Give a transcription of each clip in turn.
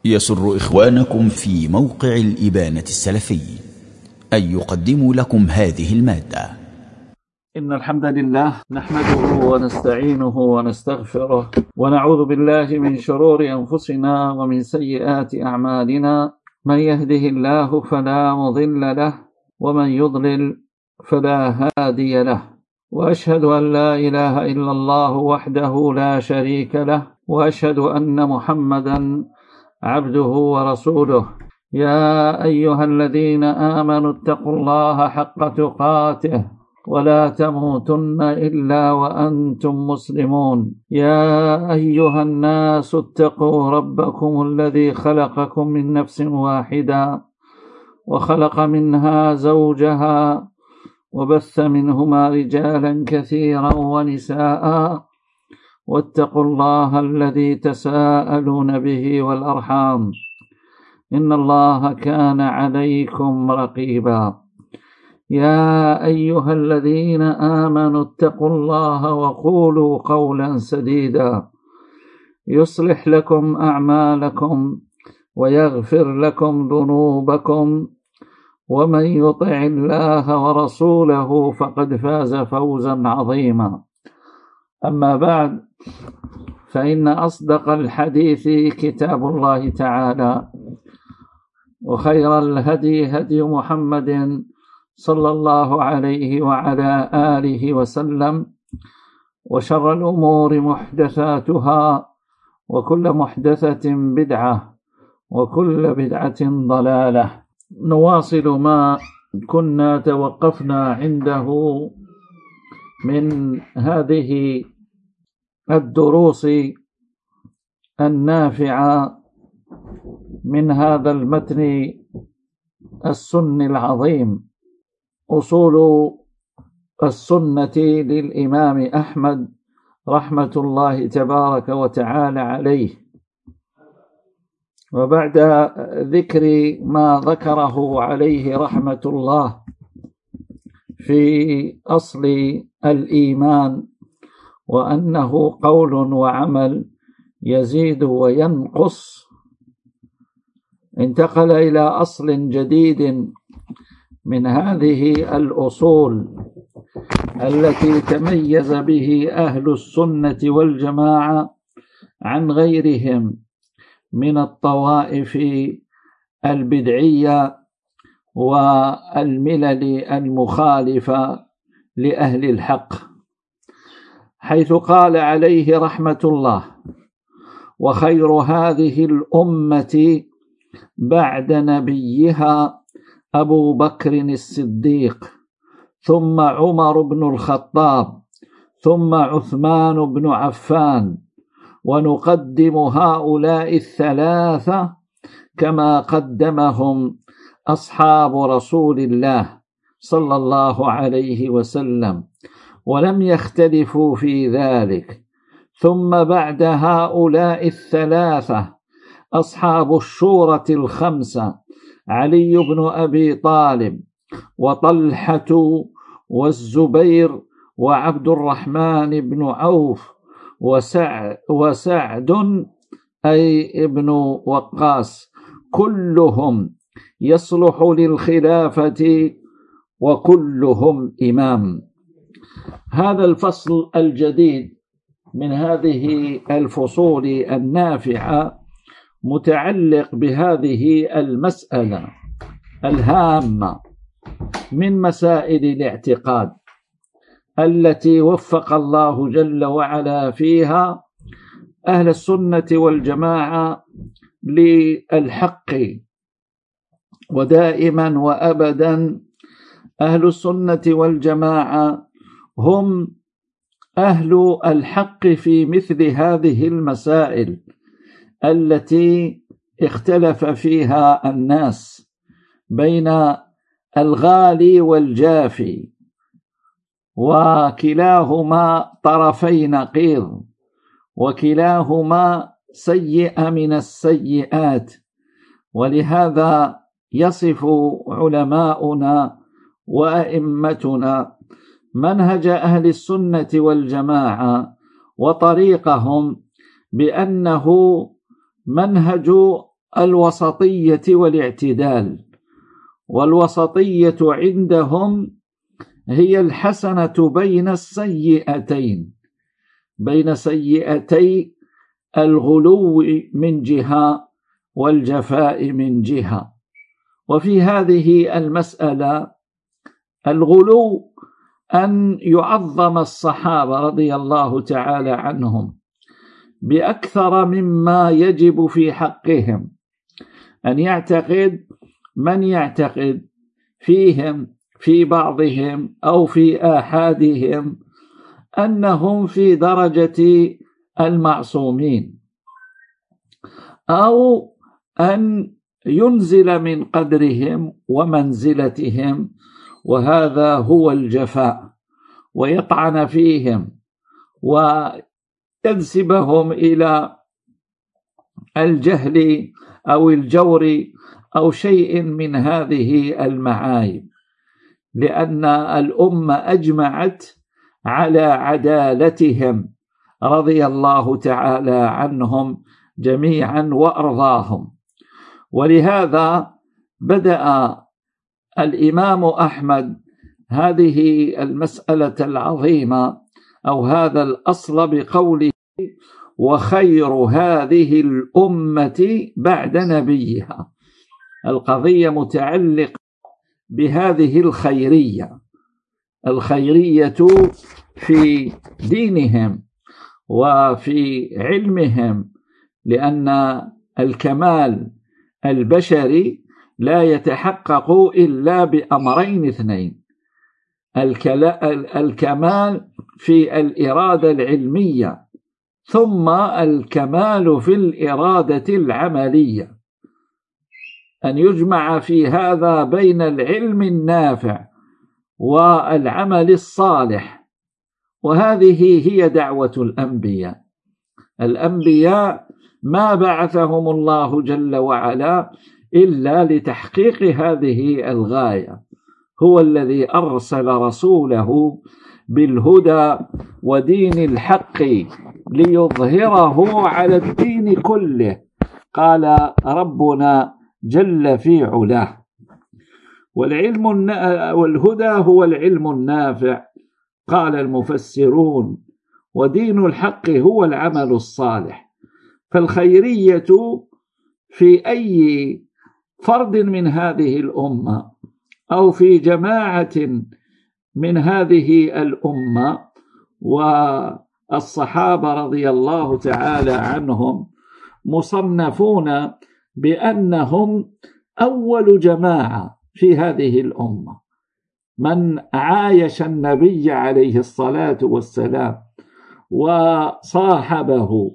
يسر إخوانكم في موقع الإبانة السلفي أن يقدموا لكم هذه المادة. إن الحمد لله نحمده ونستعينه ونستغفره ونعوذ بالله من شرور أنفسنا ومن سيئات أعمالنا. من يهده الله فلا مضل له ومن يضلل فلا هادي له، وأشهد أن لا إله إلا الله وحده لا شريك له، وأشهد أن محمدا عبده ورسوله. يا أيها الذين آمنوا اتقوا الله حق تقاته ولا تموتن إلا وأنتم مسلمون. يا أيها الناس اتقوا ربكم الذي خلقكم من نفس واحدة وخلق منها زوجها وبث منهما رجالا كثيرا ونساء، واتقوا الله الذي تساءلون به والأرحام إن الله كان عليكم رقيبا. يا أيها الذين آمنوا اتقوا الله وقولوا قولا سديدا يصلح لكم أعمالكم ويغفر لكم ذنوبكم، ومن يطع الله ورسوله فقد فاز فوزا عظيما. أما بعد، فإن أصدق الحديث كتاب الله تعالى، وخير الهدي هدي محمد صلى الله عليه وعلى آله وسلم، وشر الأمور محدثاتها، وكل محدثة بدعة، وكل بدعة ضلالة. نواصل ما كنا توقفنا عنده من هذه الدروس النافعة من هذا المتن السني العظيم، أصول السنة للإمام أحمد رحمة الله تبارك وتعالى عليه. وبعد ذكر ما ذكره عليه رحمة الله في أصل الإيمان، وأنه قول وعمل يزيد وينقص، انتقل إلى أصل جديد من هذه الأصول التي تميز به أهل السنة والجماعة عن غيرهم من الطوائف البدعية والملل المخالفة لأهل الحق، حيث قال عليه رحمة الله: وخير هذه الأمة بعد نبيها أبو بكر الصديق، ثم عمر بن الخطاب، ثم عثمان بن عفان، ونقدم هؤلاء الثلاثة كما قدمهم أصحاب رسول الله صلى الله عليه وسلم، ولم يختلفوا في ذلك. ثم بعد هؤلاء الثلاثة أصحاب الشورى الخمسة: علي بن أبي طالب، وطلحة، والزبير، وعبد الرحمن بن عوف، وسعد أي ابن وقاص، كلهم يصلح للخلافة وكلهم إمام. هذا الفصل الجديد من هذه الفصول النافعة متعلق بهذه المسألة الهامة من مسائل الاعتقاد التي وفق الله جل وعلا فيها أهل السنة والجماعة للحق. ودائما وأبدا أهل السنة والجماعة هم أهل الحق في مثل هذه المسائل التي اختلف فيها الناس بين الغالي والجافي، وكلاهما طرفي نقيض، وكلاهما سيئة من السيئات. ولهذا يصف علماؤنا وأئمتنا منهج أهل السنة والجماعة وطريقهم بأنه منهج الوسطية والاعتدال. والوسطية عندهم هي الحسنة بين السيئتين، بين سيئتي الغلو من جهة والجفاء من جهة. وفي هذه المسألة الغلو أن يعظم الصحابة رضي الله تعالى عنهم بأكثر مما يجب في حقهم، أن يعتقد من يعتقد فيهم في بعضهم أو في آحادهم أنهم في درجة المعصومين، أو أن ينزل من قدرهم ومنزلتهم، وهذا هو الجفاء، ويطعن فيهم وينسبهم إلى الجهل أو الجور أو شيء من هذه المعايب، لأن الأمة أجمعت على عدالتهم رضي الله تعالى عنهم جميعا وأرضاهم. ولهذا بدأ الإمام أحمد هذه المسألة العظيمة أو هذا الأصل بقوله: وخير هذه الأمة بعد نبيها. القضية متعلقة بهذه الخيرية في دينهم وفي علمهم، لأن الكمال البشري لا يتحقق إلا بأمرين اثنين: الكمال في الإرادة العلمية، ثم الكمال في الإرادة العملية، أن يجمع في هذا بين العلم النافع والعمل الصالح. وهذه هي دعوة الأنبياء. الأنبياء ما بعثهم الله جل وعلا إلا لتحقيق هذه الغاية. هو الذي أرسل رسوله بالهدى ودين الحق ليظهره على الدين كله، قال ربنا جل في علاه. والهدى هو العلم النافع، قال المفسرون، ودين الحق هو العمل الصالح. فالخيرية في أي فرد من هذه الأمة أو في جماعة من هذه الأمة، والصحابة رضي الله تعالى عنهم مصنفون بأنهم أول جماعة في هذه الأمة، من عايش النبي عليه الصلاة والسلام وصاحبه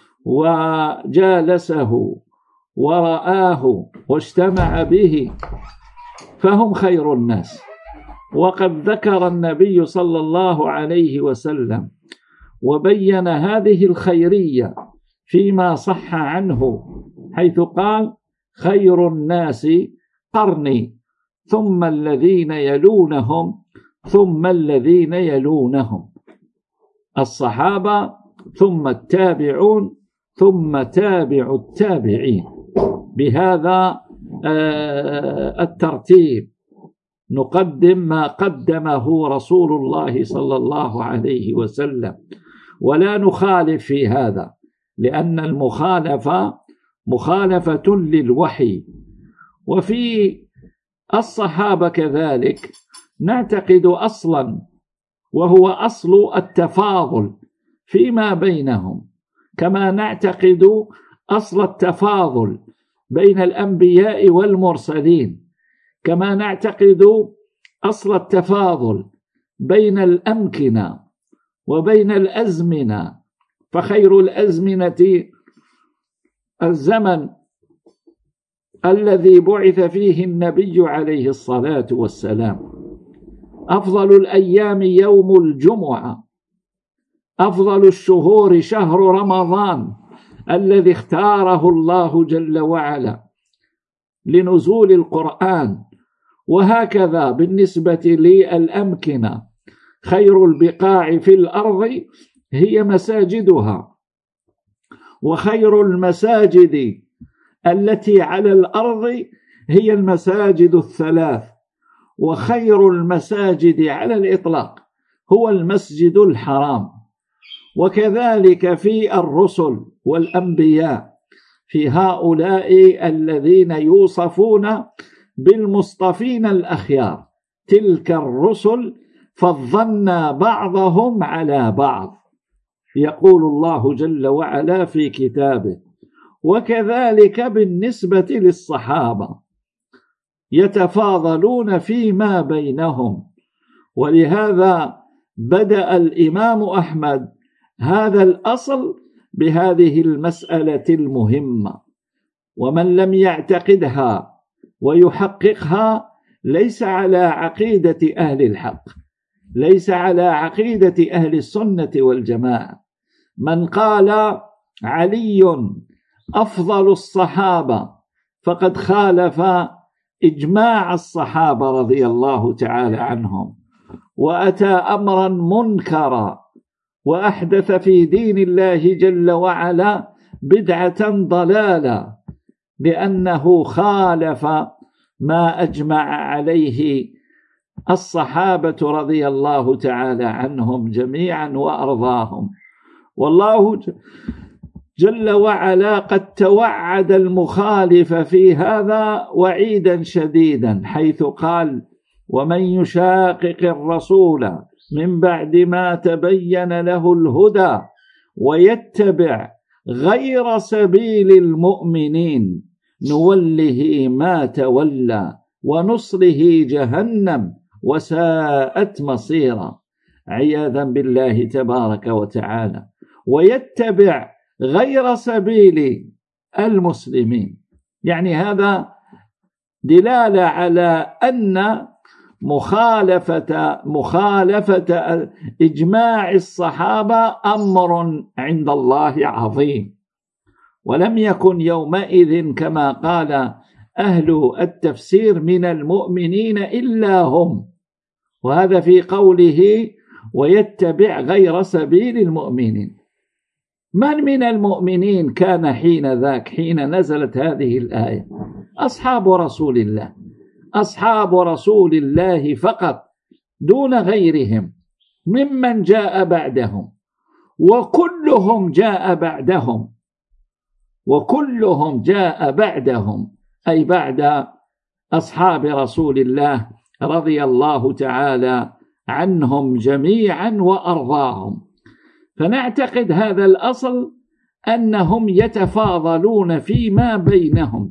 وجالسه ورآه واجتمع به، فهم خير الناس. وقد ذكر النبي صلى الله عليه وسلم وبين هذه الخيرية فيما صح عنه، حيث قال: خير الناس قرني ثم الذين يلونهم ثم الذين يلونهم، الصحابة ثم التابعون ثم تابع التابعين، بهذا الترتيب نقدم ما قدمه رسول الله صلى الله عليه وسلم، ولا نخالف في هذا، لأن المخالفة مخالفة للوحي. وفي الصحابة كذلك نعتقد أصلا، وهو أصل التفاضل فيما بينهم، كما نعتقد أصل التفاضل بين الأنبياء والمرسلين، كما نعتقد أصل التفاضل بين الأمكنة وبين الأزمنة. فخير الأزمنة الزمن الذي بعث فيه النبي عليه الصلاة والسلام، أفضل الأيام يوم الجمعة، أفضل الشهور شهر رمضان الذي اختاره الله جل وعلا لنزول القرآن. وهكذا بالنسبة للأمكنة، خير البقاع في الأرض هي مساجدها، وخير المساجد التي على الأرض هي المساجد الثلاث، وخير المساجد على الإطلاق هو المسجد الحرام. وكذلك في الرسل والأنبياء، في هؤلاء الذين يوصفون بالمصطفين الأخيار، تلك الرسل فضلنا بعضهم على بعض، يقول الله جل وعلا في كتابه. وكذلك بالنسبة للصحابة يتفاضلون فيما بينهم. ولهذا بدأ الإمام أحمد هذا الأصل بهذه المسألة المهمة، ومن لم يعتقدها ويحققها ليس على عقيدة أهل الحق، ليس على عقيدة أهل السنة والجماعة. من قال علي أفضل الصحابة فقد خالف إجماع الصحابة رضي الله تعالى عنهم، وأتى أمرا منكرا، وأحدث في دين الله جل وعلا بدعة ضلالة، لأنه خالف ما أجمع عليه الصحابة رضي الله تعالى عنهم جميعا وأرضاهم. والله جل وعلا قد توعد المخالف في هذا وعيدا شديدا، حيث قال: ومن يشاقق الرسول من بعد ما تبين له الهدى ويتبع غير سبيل المؤمنين نوله ما تولى ونصله جهنم وساءت مصيرا، عياذا بالله تبارك وتعالى. ويتبع غير سبيل المسلمين، يعني هذا دلالة على أن مخالفة إجماع الصحابة أمر عند الله عظيم. ولم يكن يومئذ كما قال أهل التفسير من المؤمنين إلا هم، وهذا في قوله ويتبع غير سبيل المؤمنين. من المؤمنين كان حين ذاك، حين نزلت هذه الآية؟ أصحاب رسول الله، أصحاب رسول الله فقط دون غيرهم ممن جاء بعدهم، وكلهم جاء بعدهم، وكلهم جاء بعدهم أي بعد أصحاب رسول الله رضي الله تعالى عنهم جميعا وأرضاهم. فنعتقد هذا الأصل أنهم يتفاضلون فيما بينهم.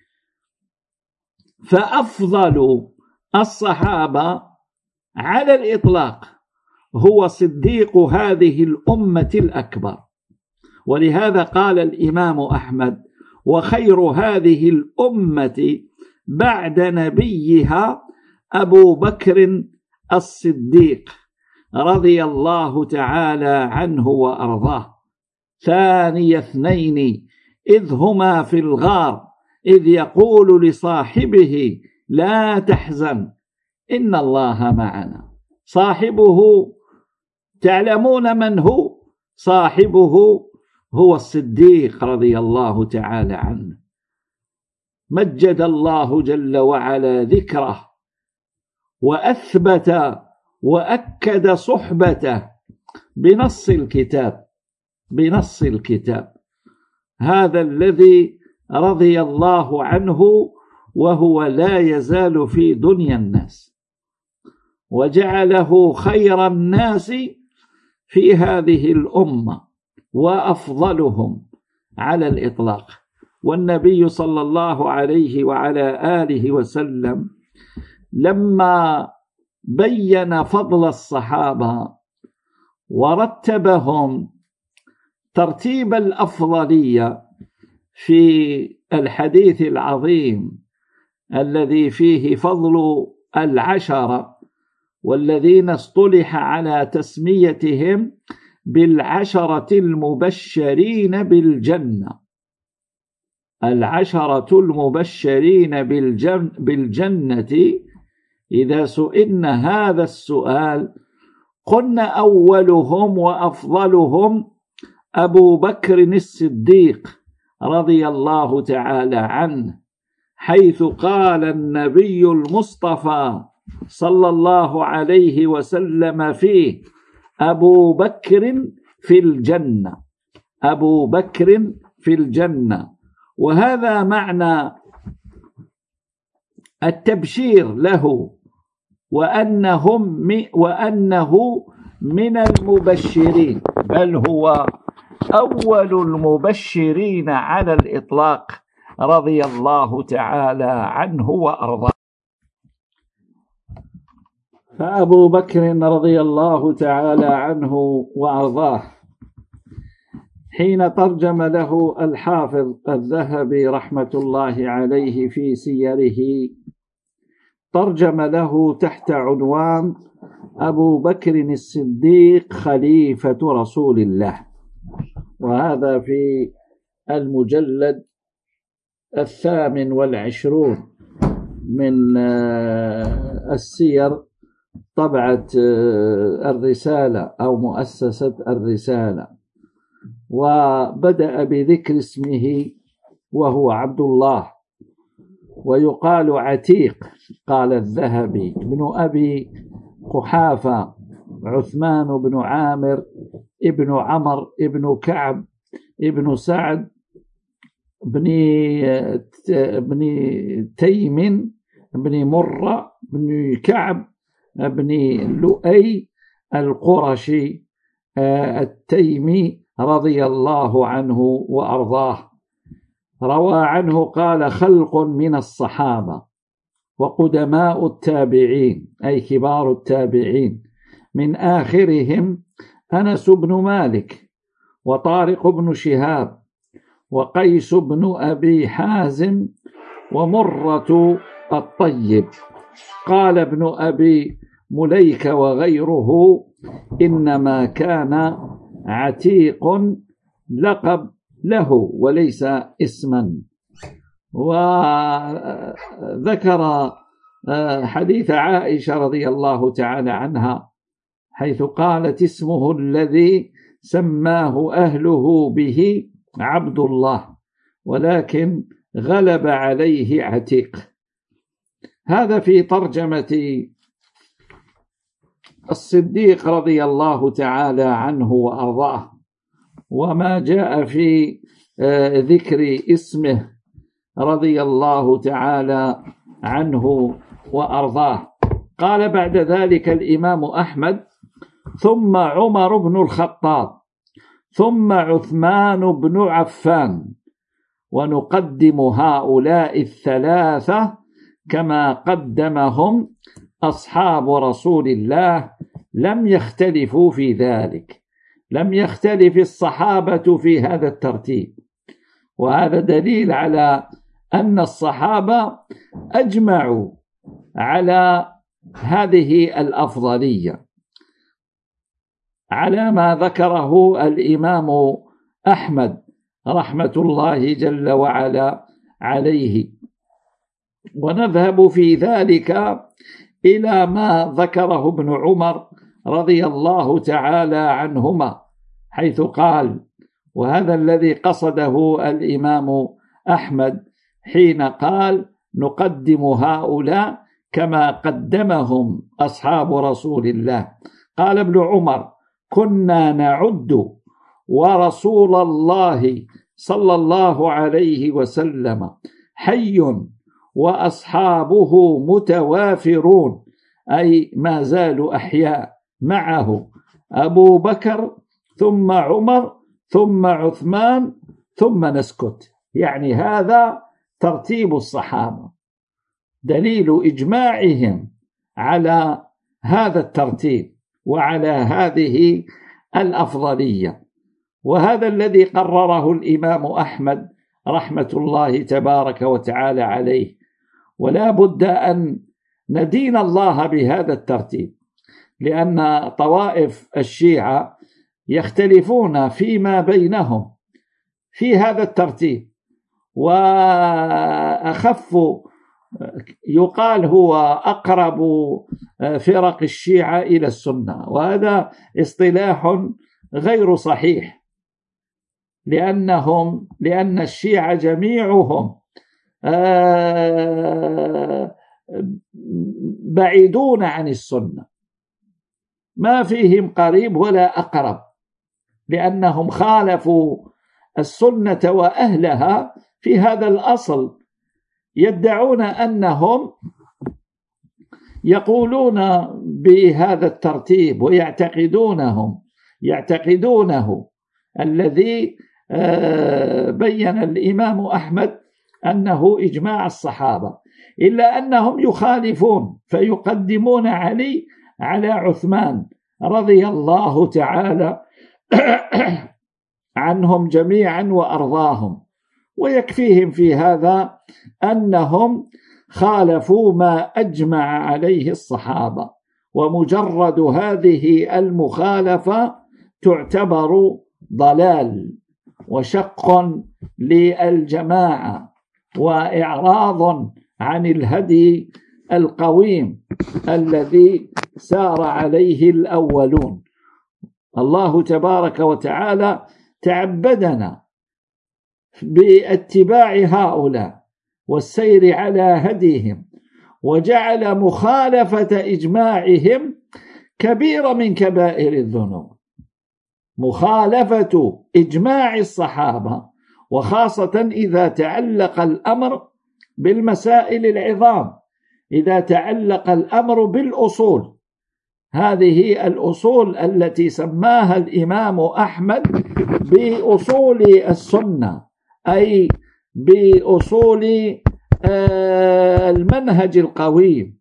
فأفضل الصحابة على الإطلاق هو صديق هذه الأمة الأكبر. ولهذا قال الإمام أحمد: وخير هذه الأمة بعد نبيها أبو بكر الصديق رضي الله تعالى عنه وأرضاه، ثاني اثنين إذ هما في الغار إذ يقول لصاحبه لا تحزن إن الله معنا. صاحبه تعلمون من هو؟ صاحبه هو الصديق رضي الله تعالى عنه، مجد الله جل وعلا ذكره وأثبت وأكد صحبته بنص الكتاب، بنص الكتاب. هذا الذي رضي الله عنه وهو لا يزال في دنيا الناس، وجعله خير الناس في هذه الأمة وأفضلهم على الإطلاق. والنبي صلى الله عليه وعلى آله وسلم لما بين فضل الصحابة ورتبهم ترتيب الأفضلية في الحديث العظيم الذي فيه فضل العشرة، والذين اصطلح على تسميتهم بالعشرة المبشرين بالجنة. العشرة المبشرين بالجنة إذا سئلنا هذا السؤال قلنا أولهم وأفضلهم أبو بكر الصديق رضي الله تعالى عنه، حيث قال النبي المصطفى صلى الله عليه وسلم فيه: أبو بكر في الجنة، أبو بكر في الجنة. وهذا معنى التبشير له، وأنه من المبشرين، بل هو أول المبشرين على الإطلاق، رضي الله تعالى عنه وأرضاه. فأبو بكر رضي الله تعالى عنه وأرضاه حين ترجم له الحافظ الذهبي رحمة الله عليه في سيره، ترجم له تحت عنوان: أبو بكر الصديق خليفة رسول الله. وهذا في المجلد 28 من السير، طبعة الرسالة أو مؤسسة الرسالة. وبدأ بذكر اسمه وهو عبد الله، ويقال عتيق. قال الذهبي: ابن أبي قحافة عثمان بن عامر ابن عمر ابن كعب ابن سعد بن تيم بن مرة بن كعب بن لؤي القرشي التيمي رضي الله عنه وأرضاه. روى عنه قال: خلق من الصحابة وقدماء التابعين، أي كبار التابعين، من آخرهم أنس بن مالك وطارق بن شهاب وقيس بن أبي حازم ومرة الطيب. قال ابن أبي مليك وغيره: إنما كان عتيق لقب له وليس اسما. وذكر حديث عائشة رضي الله تعالى عنها، حيث قالت: اسمه الذي سماه أهله به عبد الله، ولكن غلب عليه عتيق. هذا في ترجمة الصديق رضي الله تعالى عنه وأرضاه. وما جاء في ذكر اسمه رضي الله تعالى عنه وأرضاه. قال بعد ذلك الإمام أحمد: ثم عمر بن الخطاب، ثم عثمان بن عفان، ونقدم هؤلاء الثلاثة كما قدمهم أصحاب رسول الله، لم يختلفوا في ذلك، لم يختلف الصحابة في هذا الترتيب. وهذا دليل على أن الصحابة أجمعوا على هذه الأفضلية، على ما ذكره الإمام أحمد رحمة الله جل وعلا عليه. ونذهب في ذلك إلى ما ذكره ابن عمر رضي الله تعالى عنهما، حيث قال، وهذا الذي قصده الإمام أحمد حين قال: نقدم هؤلاء كما قدمهم أصحاب رسول الله. قال ابن عمر: كنا نعد ورسول الله صلى الله عليه وسلم حي وأصحابه متوافرون، أي ما زالوا أحياء معه، أبو بكر ثم عمر ثم عثمان ثم نسكت. يعني هذا ترتيب الصحابة، دليل إجماعهم على هذا الترتيب وعلى هذه الأفضلية. وهذا الذي قرره الإمام أحمد رحمة الله تبارك وتعالى عليه. ولا بد أن ندين الله بهذا الترتيب، لأن طوائف الشيعة يختلفون فيما بينهم في هذا الترتيب، وأخف يقال هو أقرب فرق الشيعة إلى السنة، وهذا اصطلاح غير صحيح، لأن الشيعة جميعهم بعيدون عن السنة، ما فيهم قريب ولا أقرب، لأنهم خالفوا السنة وأهلها في هذا الأصل. يدعون أنهم يقولون بهذا الترتيب ويعتقدونه الذي بين الإمام أحمد أنه إجماع الصحابة، إلا أنهم يخالفون فيقدمون علي على عثمان رضي الله تعالى عنهم جميعا وأرضاهم. ويكفيهم في هذا أنهم خالفوا ما أجمع عليه الصحابة، ومجرد هذه المخالفة تعتبر ضلال وشق للجماعة وإعراض عن الهدي القويم الذي سار عليه الأولون. الله تبارك وتعالى تعبدنا باتباع هؤلاء والسير على هديهم، وجعل مخالفة إجماعهم كبيرة من كبائر الذنوب. مخالفة إجماع الصحابة، وخاصة إذا تعلق الأمر بالمسائل العظام، إذا تعلق الأمر بالأصول، هذه الأصول التي سماها الإمام أحمد بأصول السنة، أي بأصول المنهج القويم.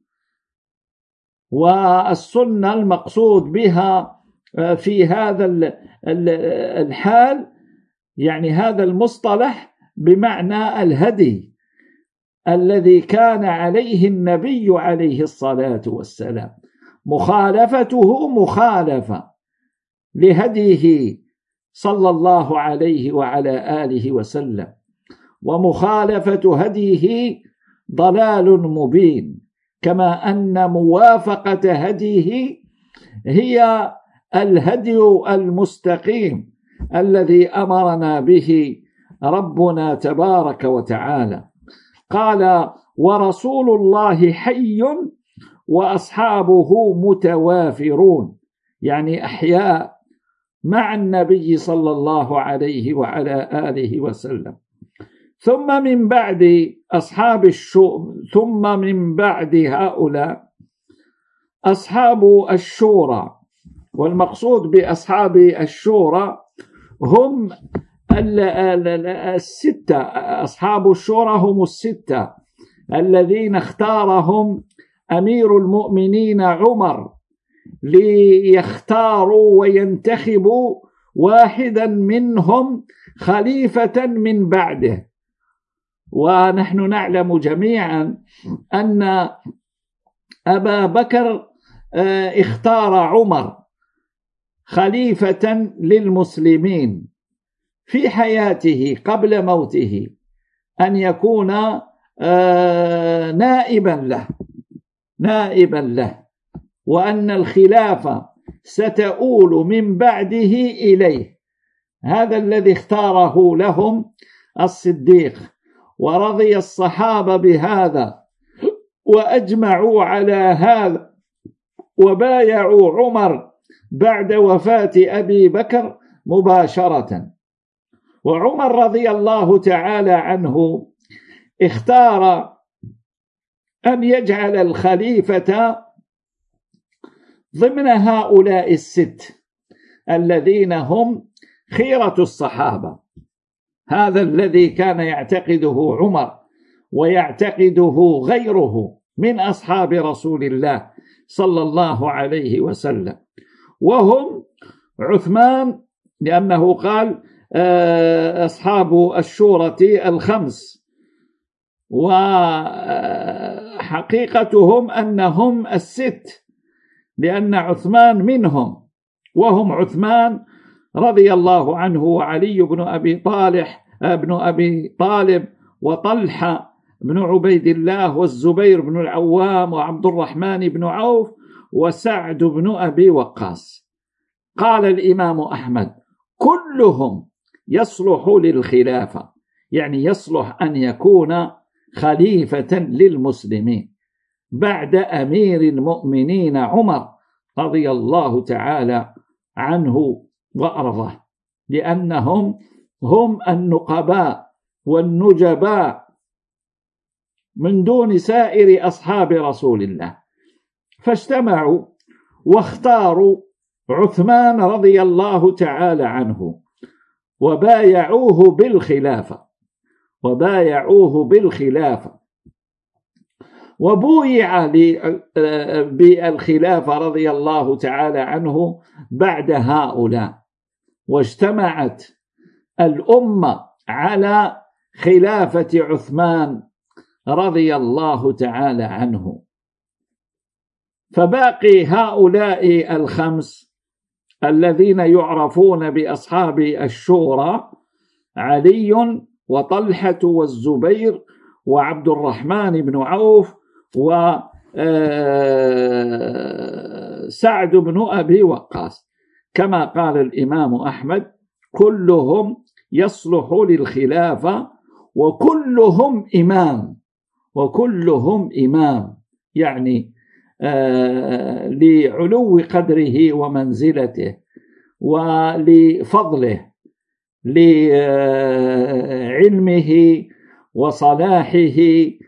والسنة المقصود بها في هذا الحال، يعني هذا المصطلح بمعنى الهدي الذي كان عليه النبي عليه الصلاة والسلام. مخالفته مخالفة لهديه صلى الله عليه وعلى آله وسلم، ومخالفة هديه ضلال مبين، كما أن موافقة هديه هي الهدي المستقيم الذي أمرنا به ربنا تبارك وتعالى. قال: ورسول الله حي وأصحابه متوافرون، يعني أحياء مع النبي صلى الله عليه وعلى آله وسلم. ثم من بعد أصحاب ثم من بعد هؤلاء أصحاب الشورى. والمقصود بأصحاب الشورى هم الستة. أصحاب الشورى هم الستة الذين اختارهم أمير المؤمنين عمر ليختاروا وينتخبوا واحدا منهم خليفة من بعده. ونحن نعلم جميعا أن أبا بكر اختار عمر خليفة للمسلمين في حياته قبل موته، أن يكون نائبا له، وأن الخلافة ستؤول من بعده إليه. هذا الذي اختاره لهم الصديق، ورضي الصحابة بهذا وأجمعوا على هذا، وبايعوا عمر بعد وفاة أبي بكر مباشرة. وعمر رضي الله تعالى عنه اختار أن يجعل الخليفة ضمن هؤلاء الست الذين هم خيرة الصحابة. هذا الذي كان يعتقده عمر ويعتقده غيره من أصحاب رسول الله صلى الله عليه وسلم، وهم عثمان، لأنه قال أصحاب الشورى الخمس، وحقيقتهم أنهم الست، لأن عثمان منهم، وهم عثمان رضي الله عنه وعلي بن أبي طالب وطلحة بن عبيد الله والزبير بن العوام وعبد الرحمن بن عوف وسعد بن أبي وقاص. قال الإمام أحمد: كلهم يصلح للخلافة، يعني يصلح أن يكون خليفة للمسلمين بعد أمير المؤمنين عمر رضي الله تعالى عنه وأرضاه، لأنهم هم النقباء والنجباء من دون سائر أصحاب رسول الله. فاجتمعوا واختاروا عثمان رضي الله تعالى عنه وبايعوه بالخلافة وبويع بالخلافة رضي الله تعالى عنه بعد هؤلاء، واجتمعت الأمة على خلافة عثمان رضي الله تعالى عنه. فباقي هؤلاء الخمس الذين يعرفون بأصحاب الشورى: علي وطلحة والزبير وعبد الرحمن بن عوف وسعد بن أبي وقاص، كما قال الإمام أحمد: كلهم يصلح للخلافة وكلهم إمام، يعني لعلو قدره ومنزلته ولفضله، لعلمه وصلاحه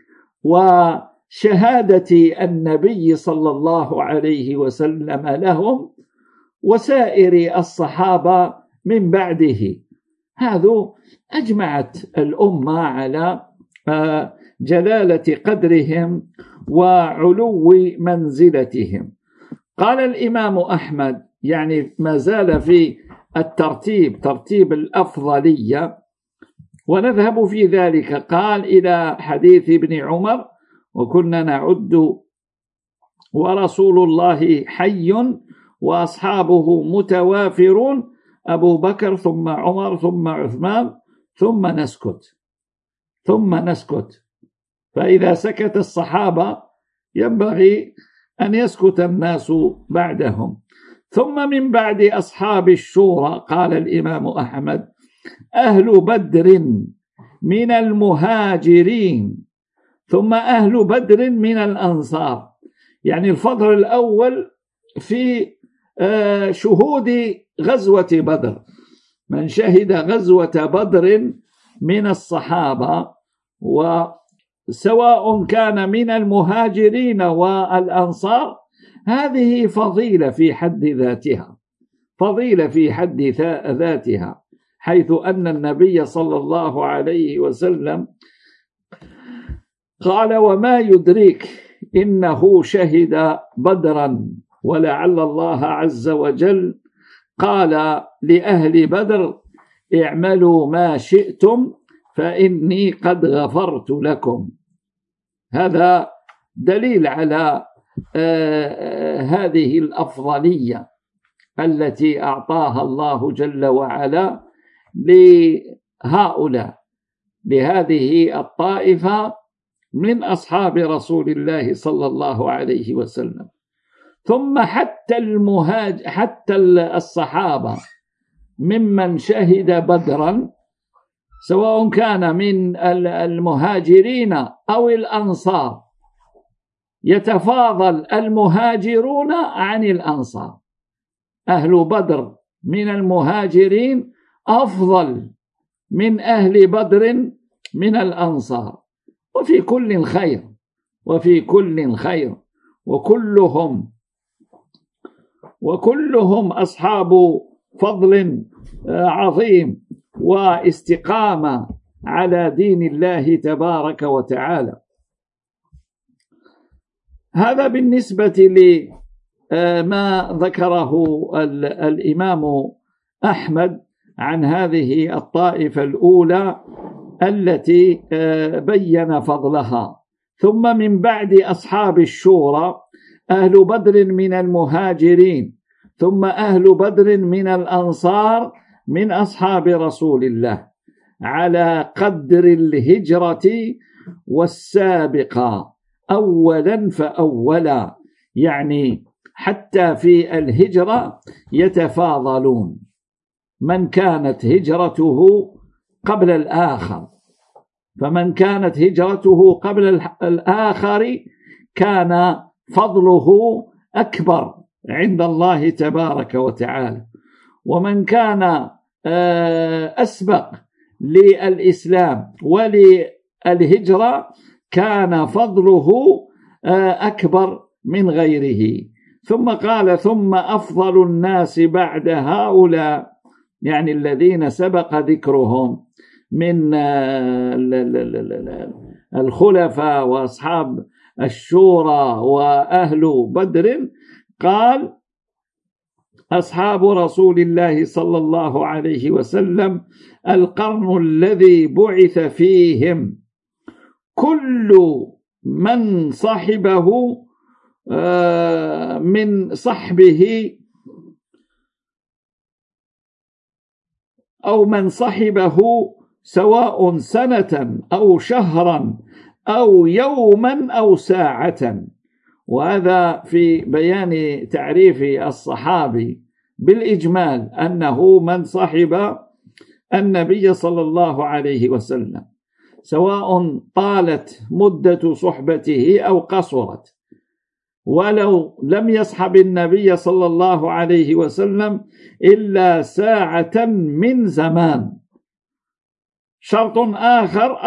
وشهادة النبي صلى الله عليه وسلم لهم وسائر الصحابة من بعده. هذا أجمعت الأمة على جلالة قدرهم وعلو منزلتهم. قال الإمام أحمد، يعني ما زال في ترتيب الأفضلية ونذهب في ذلك، قال: إلى حديث ابن عمر: وكنا نعد ورسول الله حي وأصحابه متوافرون، أبو بكر ثم عمر ثم عثمان ثم نسكت. فإذا سكت الصحابة ينبغي أن يسكت الناس بعدهم. ثم من بعد أصحاب الشورى، قال الإمام أحمد: أهل بدر من المهاجرين، ثم أهل بدر من الأنصار. يعني الفضل الأول في شهود غزوة بدر، من شهد غزوة بدر من الصحابة، وسواء كان من المهاجرين والأنصار، هذه فضيلة في حد ذاتها، حيث أن النبي صلى الله عليه وسلم قال: وما يدريك إنه شهد بدرا، ولعل الله عز وجل قال لأهل بدر: اعملوا ما شئتم فإني قد غفرت لكم. هذا دليل على هذه الأفضلية التي أعطاها الله جل وعلا لهذه الطائفة من أصحاب رسول الله صلى الله عليه وسلم. ثم حتى الصحابة ممن شهد بدرا، سواء كان من المهاجرين أو الأنصار، يتفاضل المهاجرون عن الأنصار. أهل بدر من المهاجرين أفضل من أهل بدر من الأنصار، وفي كل خير، وكلهم أصحاب فضل عظيم واستقامة على دين الله تبارك وتعالى. هذا بالنسبة لما ذكره الإمام أحمد عن هذه الطائفة الأولى التي بين فضلها. ثم من بعد أصحاب الشورى: أهل بدر من المهاجرين، ثم أهل بدر من الأنصار من أصحاب رسول الله، على قدر الهجرة والسابقة أولا فأولا، يعني حتى في الهجرة يتفاضلون. من كانت هجرته قبل الآخر، فمن كانت هجرته قبل الآخر كان فضله أكبر عند الله تبارك وتعالى، ومن كان أسبق للإسلام وللهجرة كان فضله أكبر من غيره. ثم قال: ثم أفضل الناس بعد هؤلاء، يعني الذين سبق ذكرهم من الخلفاء وأصحاب الشورى وأهل بدر، قال: أصحاب رسول الله صلى الله عليه وسلم القرن الذي بعث فيهم كل من صحبه من صحبه أو من صحبه سواء سنة أو شهرا أو يوما أو ساعة. وهذا في بيان تعريف الصحابي بالإجمال أنه من صحب النبي صلى الله عليه وسلم، سواء طالت مدة صحبته أو قصرت، ولو لم يصحب النبي صلى الله عليه وسلم إلا ساعة من زمان. شرط آخر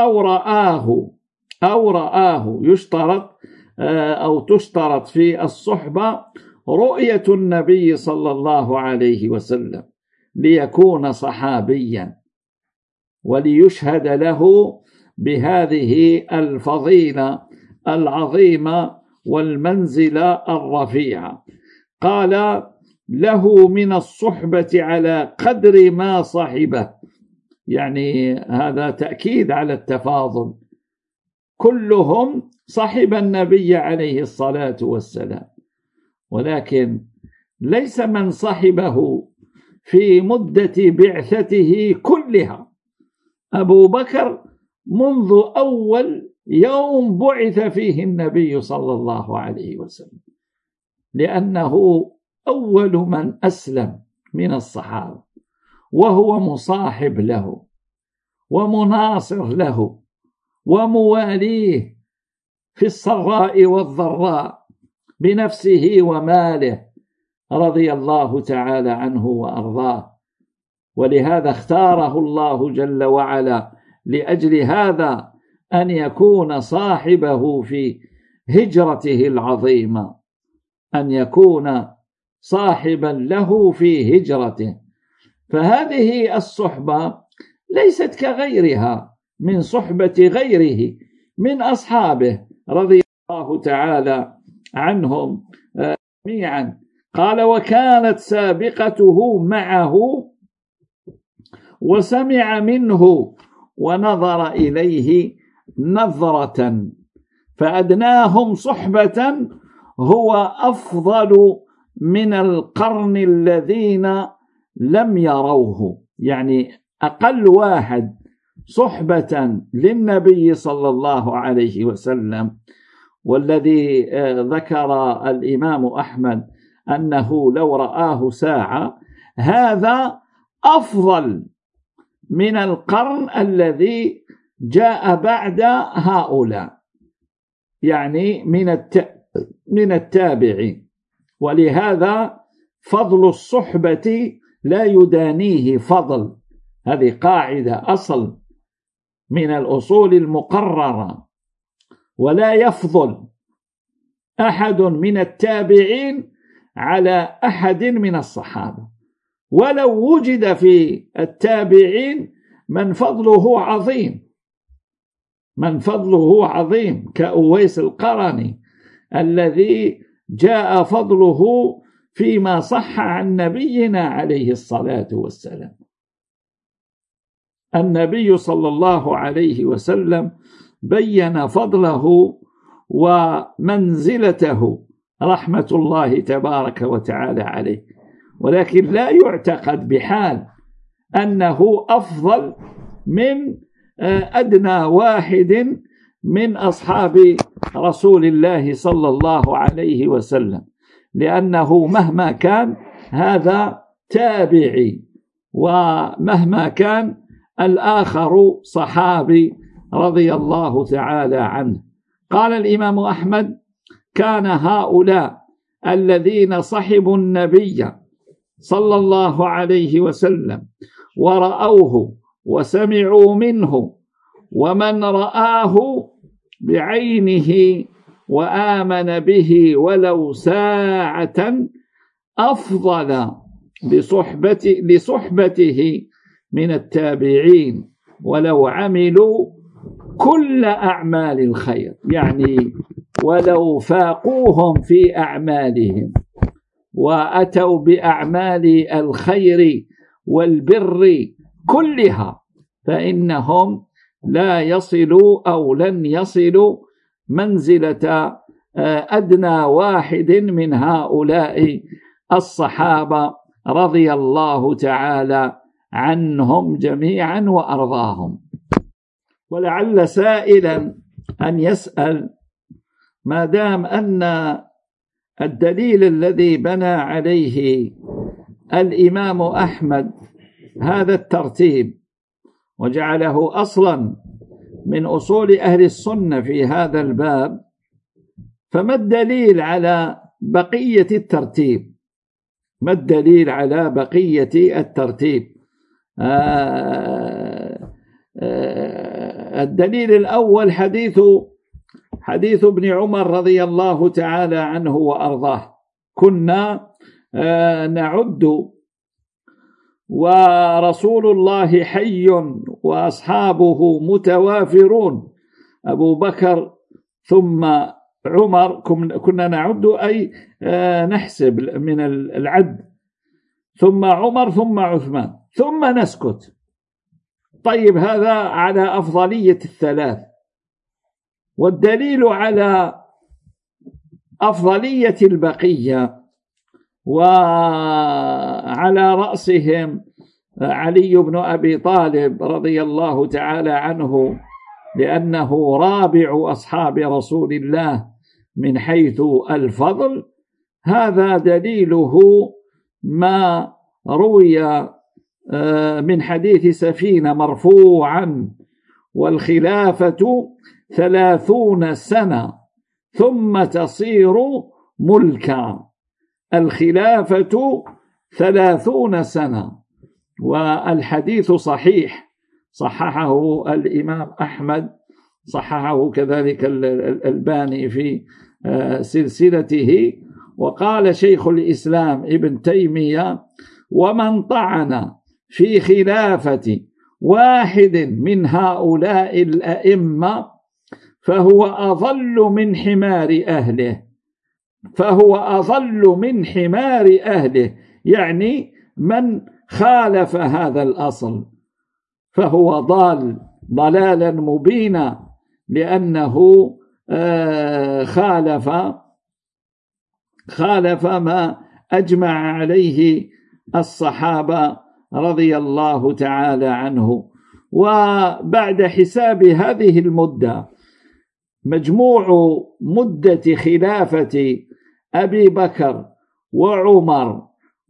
أو رآه يشترط أو تشترط في الصحبة رؤية النبي صلى الله عليه وسلم ليكون صحابيا وليشهد له بهذه الفضيلة العظيمة والمنزلة الرفيعة. قال: له من الصحبة على قدر ما صحبه، يعني هذا تأكيد على التفاضل، كلهم صحب النبي عليه الصلاة والسلام، ولكن ليس من صحبه في مدة بعثته كلها. أبو بكر منذ أول يوم بعث فيه النبي صلى الله عليه وسلم، لأنه أول من أسلم من الصحابة، وهو مصاحب له ومناصر له ومواليه في السراء والضراء بنفسه وماله رضي الله تعالى عنه وأرضاه. ولهذا اختاره الله جل وعلا لأجل هذا أن يكون صاحبه في هجرته العظيمة، أن يكون صاحبا له في هجرته. فهذه الصحبة ليست كغيرها من صحبة غيره من أصحابه رضي الله تعالى عنهم جميعا. قال: وكانت سابقته معه وسمع منه ونظر إليه نظرة، فأدناهم صحبة هو أفضل من القرن الذين لم يروه، يعني أقل واحد صحبة للنبي صلى الله عليه وسلم، والذي ذكر الإمام أحمد أنه لو رآه ساعة، هذا أفضل من القرن الذي جاء بعد هؤلاء، يعني من التابعين. ولهذا فضل الصحبة لا يدانيه فضل، هذه قاعدة أصل من الأصول المقررة. ولا يفضل أحد من التابعين على أحد من الصحابة، ولو وجد في التابعين من فضله عظيم كأويس القرني الذي جاء فضله فيما صح عن نبينا عليه الصلاة والسلام. النبي صلى الله عليه وسلم بين فضله ومنزلته رحمة الله تبارك وتعالى عليه، ولكن لا يعتقد بحال أنه أفضل من أدنى واحد من أصحاب رسول الله صلى الله عليه وسلم، لأنه مهما كان هذا تابعي ومهما كان الآخر صحابي رضي الله تعالى عنه. قال الإمام أحمد: كان هؤلاء الذين صحبوا النبي صلى الله عليه وسلم ورأوه وسمعوا منه ومن رآه بعينه وآمن به ولو ساعة أفضل لصحبته من التابعين ولو عملوا كل أعمال الخير، يعني ولو فاقوهم في أعمالهم وأتوا بأعمال الخير والبر كلها فإنهم لا يصلوا أو لن يصلوا منزلة أدنى واحد من هؤلاء الصحابة رضي الله تعالى عنهم جميعا وأرضاهم. ولعل سائلا أن يسأل: ما دام أن الدليل الذي بنى عليه الإمام أحمد هذا الترتيب وجعله أصلا من أصول أهل السنة في هذا الباب، فما الدليل على بقية الترتيب؟ ما الدليل على بقية الترتيب؟ الدليل الأول حديث ابن عمر رضي الله تعالى عنه وأرضاه: كنا نعد ورسول الله حي وأصحابه متوافرون، أبو بكر ثم عمر، كنا نعد أي نحسب من العد، ثم عمر ثم عثمان ثم نسكت. طيب، هذا على أفضلية الثلاث، والدليل على أفضلية البقية وعلى رأسهم علي بن أبي طالب رضي الله تعالى عنه، لأنه رابع أصحاب رسول الله من حيث الفضل. هذا دليله ما روي من حديث سفينة مرفوعا: والخلافة 30 سنة ثم تصير ملكا. الخلافة 30 سنة، والحديث صحيح، صححه الإمام أحمد، صححه كذلك الألباني في سلسلته. وقال شيخ الإسلام ابن تيمية: ومن طعن في خلافة واحد من هؤلاء الأئمة فهو أضل من حمار أهله، فهو أضل من حمار أهله، يعني من خالف هذا الأصل فهو ضال ضلالا مبينا، لأنه خالف ما أجمع عليه الصحابة رضي الله تعالى عنه. وبعد حساب هذه المدة، مجموع مدة خلافة أبي بكر وعمر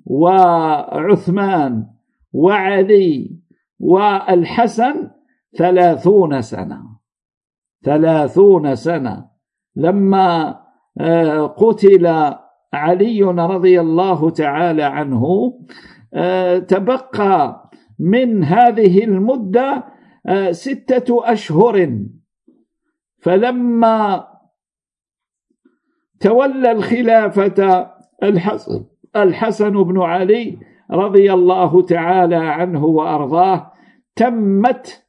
وعثمان وعلي والحسن 30 سنة. 30 سنة. لما قتل علي رضي الله تعالى عنه تبقى من هذه المدة 6 أشهر، فلما تولى الخلافة الحسن بن علي رضي الله تعالى عنه وأرضاه تمت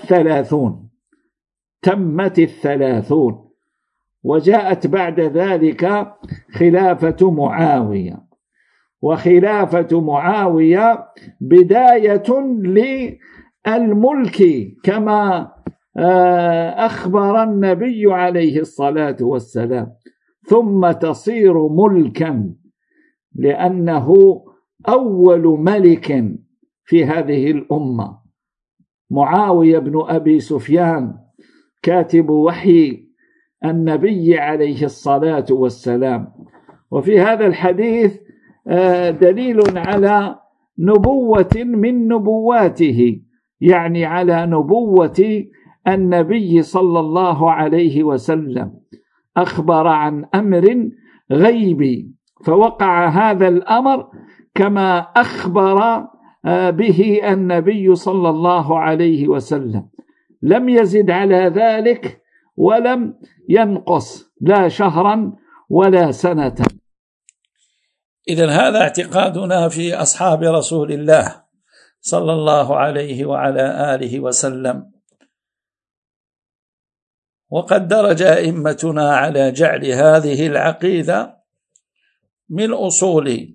30. وجاءت بعد ذلك خلافة معاوية، وخلافة معاوية بداية للملك كما أخبر النبي عليه الصلاة والسلام، ثم تصير ملكا لأنه أول ملك في هذه الأمة. معاوية بن أبي سفيان كاتب وحي النبي عليه الصلاة والسلام. وفي هذا الحديث دليل على نبوة من نبواته، يعني على نبوة النبي صلى الله عليه وسلم، أخبر عن أمر غيبي فوقع هذا الأمر كما أخبر به النبي صلى الله عليه وسلم، لم يزد على ذلك ولم ينقص لا شهرا ولا سنة. إذن هذا اعتقادنا في أصحاب رسول الله صلى الله عليه وعلى آله وسلم. وقد درج أئمتنا على جعل هذه العقيدة من أصول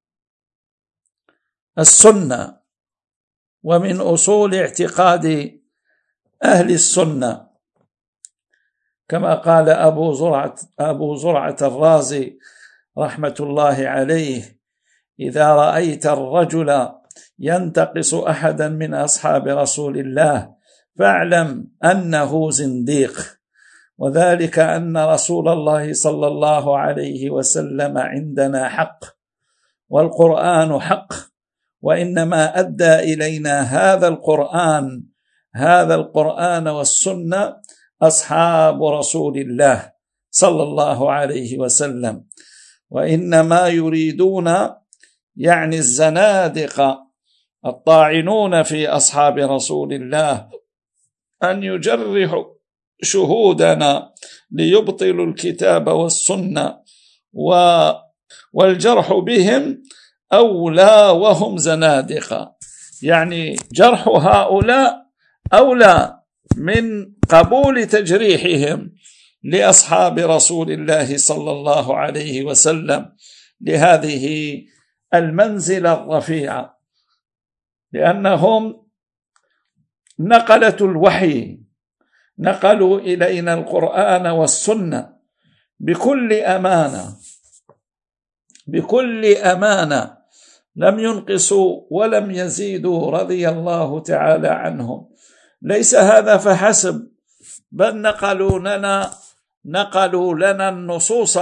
السنة ومن أصول اعتقاد أهل السنة، كما قال أبو زرعة الرازي رحمة الله عليه: إذا رأيت الرجل ينتقص أحدا من أصحاب رسول الله فاعلم أنه زنديق، وذلك أن رسول الله صلى الله عليه وسلم عندنا حق والقرآن حق، وإنما أدى إلينا هذا القرآن والسنة أصحاب رسول الله صلى الله عليه وسلم. وإنما يريدون يعني الزنادقة الطاعنون في أصحاب رسول الله أن يجرحوا شهودنا ليبطلوا الكتاب والسنة، والجرح بهم أولى وهم زنادقة، يعني جرح هؤلاء أولى من قبول تجريحهم لأصحاب رسول الله صلى الله عليه وسلم لهذه المنزلة الرفيعة، لأنهم نقلة الوحي، نقلوا إلينا القرآن والسنة بكل أمانة، لم ينقصوا ولم يزيدوا رضي الله تعالى عنهم. ليس هذا فحسب، بل نقلوا لنا النصوص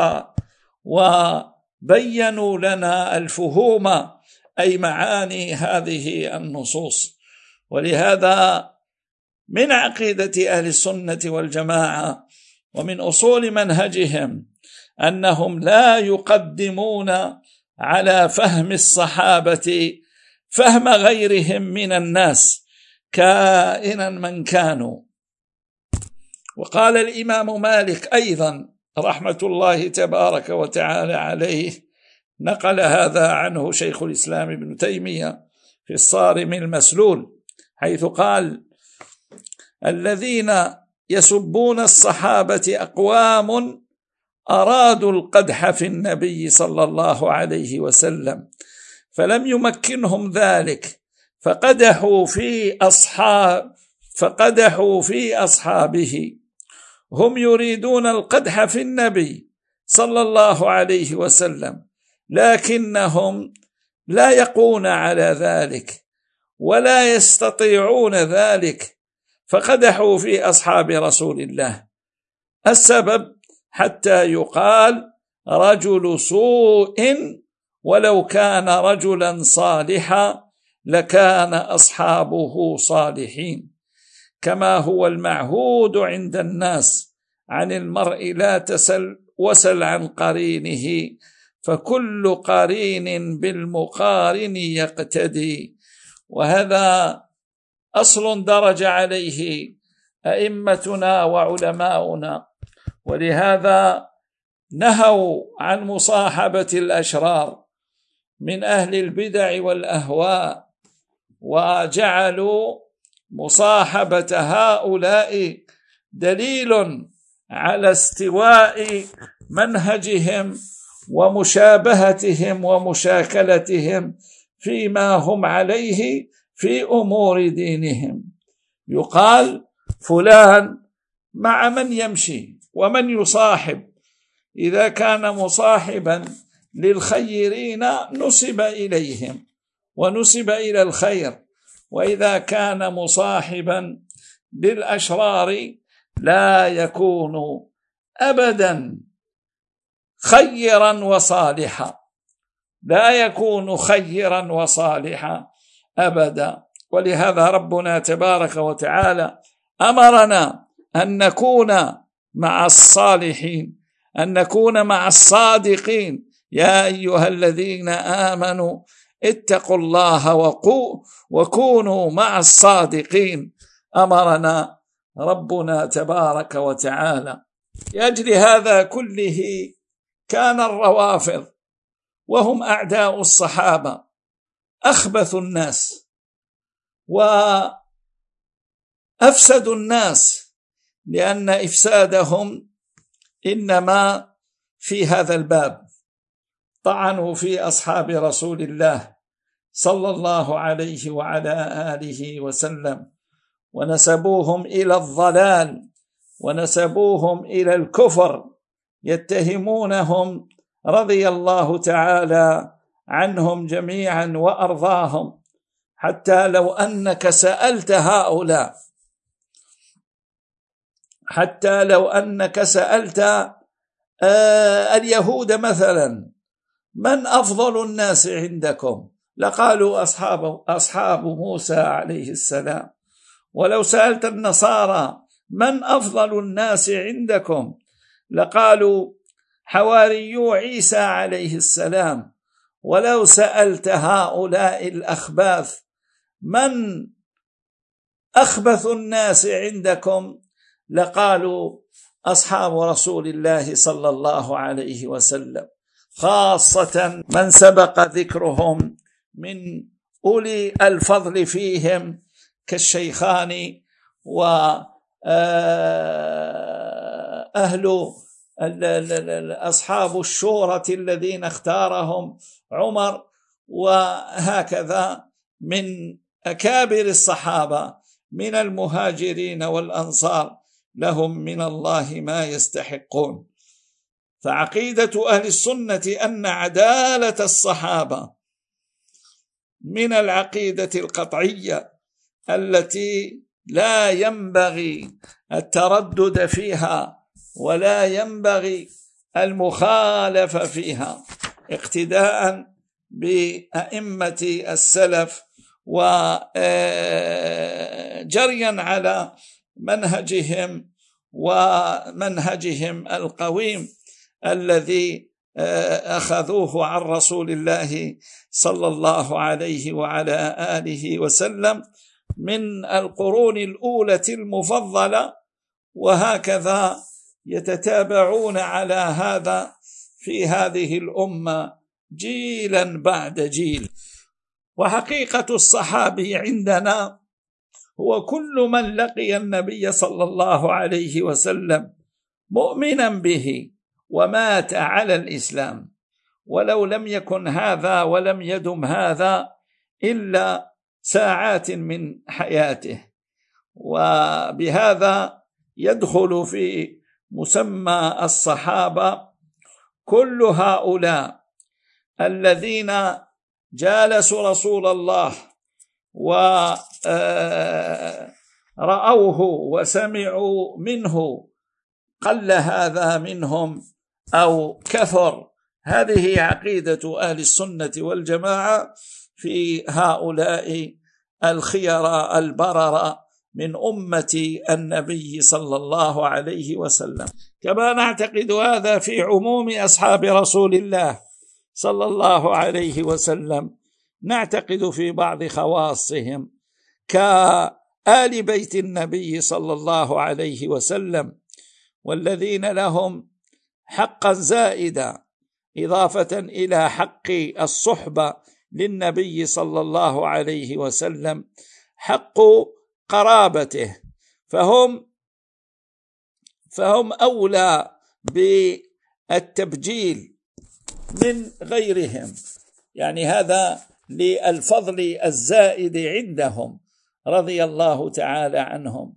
وبينوا لنا الفهوم أي معاني هذه النصوص. ولهذا من عقيدة أهل السنة والجماعة ومن أصول منهجهم أنهم لا يقدمون على فهم الصحابة فهم غيرهم من الناس كائنا من كانوا. وقال الإمام مالك أيضا رحمة الله تبارك وتعالى عليه، نقل هذا عنه شيخ الإسلام ابن تيمية في الصارم المسلول، حيث قال: الذين يسبون الصحابة أقوام أرادوا القدح في النبي صلى الله عليه وسلم فلم يمكنهم ذلك فقدحوا في أصحابه، هم يريدون القدح في النبي صلى الله عليه وسلم لكنهم لا يقون على ذلك ولا يستطيعون ذلك، فقدحوا في أصحاب رسول الله. السبب حتى يقال رجل سوء، ولو كان رجلا صالحا لكان أصحابه صالحين، كما هو المعهود عند الناس عن المرء لا تسل وسل عن قرينه، فكل قرين بالمقارن يقتدي. وهذا أصل درج عليه أئمتنا وعلماؤنا، ولهذا نهوا عن مصاحبة الأشرار من أهل البدع والأهواء، وجعلوا مصاحبة هؤلاء دليل على استواء منهجهم ومشابهتهم ومشاكلتهم فيما هم عليه في أمور دينهم. يقال فلان مع من يمشي ومن يصاحب، إذا كان مصاحبا للخيرين نسب إليهم ونسب إلى الخير، وإذا كان مصاحبا للأشرار لا يكون أبدا خيرا وصالحا. لا يكون خيرا وصالحا أبدا. ولهذا ربنا تبارك وتعالى أمرنا أن نكون مع الصالحين، أن نكون مع الصادقين. يا أيها الذين آمنوا اتقوا الله وكونوا مع الصادقين، أمرنا ربنا تبارك وتعالى. لأجل هذا كله كان الروافض وهم أعداء الصحابة أخبث الناس وأفسدوا الناس، لأن إفسادهم إنما في هذا الباب. طعنوا في أصحاب رسول الله صلى الله عليه وعلى آله وسلم، ونسبوهم إلى الضلال ونسبوهم إلى الكفر، يتهمونهم رضي الله تعالى عنهم جميعا وأرضاهم. حتى لو أنك سألت اليهود مثلا من أفضل الناس عندكم، لقالوا أصحاب موسى عليه السلام. ولو سألت النصارى من أفضل الناس عندكم، لقالوا حواريو عيسى عليه السلام. ولو سألت هؤلاء الأخباث من أخبث الناس عندكم، لقالوا أصحاب رسول الله صلى الله عليه وسلم، خاصة من سبق ذكرهم من أولي الفضل فيهم كالشيخان وأهل أصحاب الشورة الذين اختارهم عمر، وهكذا من أكابر الصحابة من المهاجرين والأنصار، لهم من الله ما يستحقون. فعقيدة أهل السنة أن عدالة الصحابة من العقيدة القطعية التي لا ينبغي التردد فيها ولا ينبغي المخالفة فيها، اقتداء بأئمة السلف وجريا على منهجهم القويم الذي أخذوه عن رسول الله صلى الله عليه وعلى آله وسلم من القرون الأولى المفضلة، وهكذا يتتابعون على هذا في هذه الأمة جيلا بعد جيل. وحقيقة الصحابي عندنا هو كل من لقي النبي صلى الله عليه وسلم مؤمنا به ومات على الإسلام، ولو لم يكن هذا ولم يدم هذا إلا ساعات من حياته. وبهذا يدخل في مسمى الصحابة كل هؤلاء الذين جالسوا رسول الله ورأوه وسمعوا منه، قل هذا منهم أو كثر. هذه عقيدة أهل السنة والجماعة في هؤلاء الخيار البرر من أمة النبي صلى الله عليه وسلم. كما نعتقد هذا في عموم أصحاب رسول الله صلى الله عليه وسلم، نعتقد في بعض خواصهم كآل بيت النبي صلى الله عليه وسلم، والذين لهم حقا زائدا إضافة إلى حق الصحبة للنبي صلى الله عليه وسلم، حق قرابته، فهم أولى بالتبجيل من غيرهم. يعني هذا للفضل الزائد عندهم رضي الله تعالى عنهم،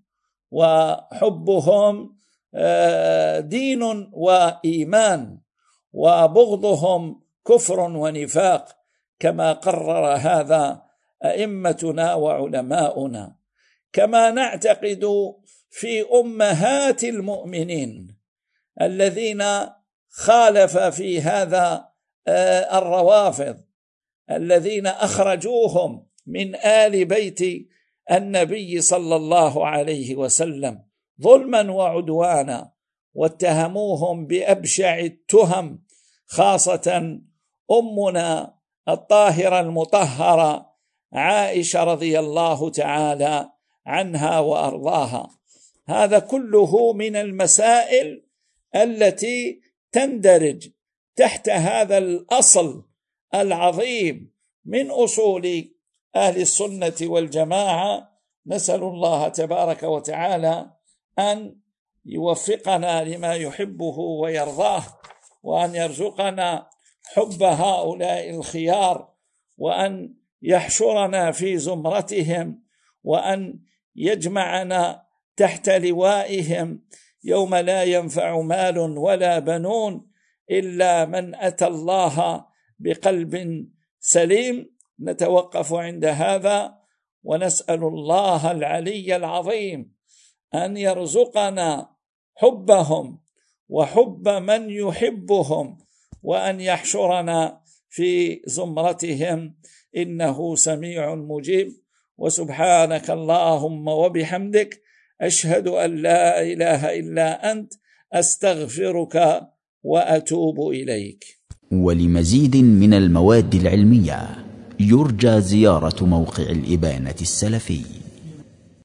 وحبهم دين وإيمان، وبغضهم كفر ونفاق، كما قرر هذا أئمتنا وعلماؤنا. كما نعتقد في أمهات المؤمنين الذين خالف في هذا الروافض الذين أخرجوهم من آل بيت النبي صلى الله عليه وسلم ظلما وعدوانا، واتهموهم بأبشع التهم، خاصة أمنا الطاهرة المطهرة عائشة رضي الله تعالى عنها وأرضاها. هذا كله من المسائل التي تندرج تحت هذا الأصل العظيم من أصول أهل السنة والجماعة. نسأل الله تبارك وتعالى أن يوفقنا لما يحبه ويرضاه، وأن يرزقنا حب هؤلاء الخيار، وأن يحشرنا في زمرتهم، وأن يجمعنا تحت لوائهم يوم لا ينفع مال ولا بنون إلا من أتى الله بقلب سليم. نتوقف عند هذا، ونسأل الله العلي العظيم أن يرزقنا حبهم وحب من يحبهم، وأن يحشرنا في زمرتهم، إنه سميع مجيب. وسبحانك اللهم وبحمدك، أشهد أن لا إله إلا أنت، أستغفرك وأتوب إليك. ولمزيد من المواد العلمية يرجى زيارة موقع الإبانة السلفي.